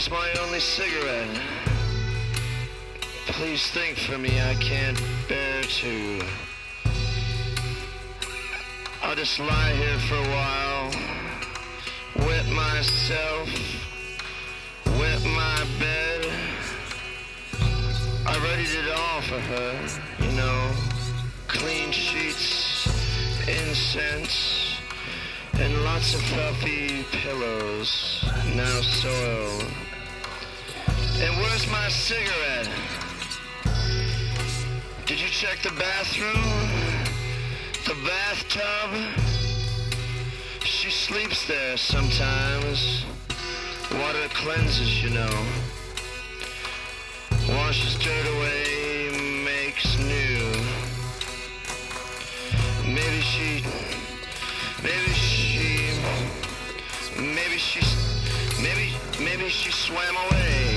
is my only cigarette. Please think for me, I can't bear to. I'll just lie here for a while, wet myself, wet my bed. I readied it all for her, you know, clean sheets, incense, and lots of fluffy pillows, now soiled. And where's my cigarette? Did you check the bathroom? The bathtub? She sleeps there sometimes. Water cleanses, you know. Washes dirt away, makes new. Maybe she swam away.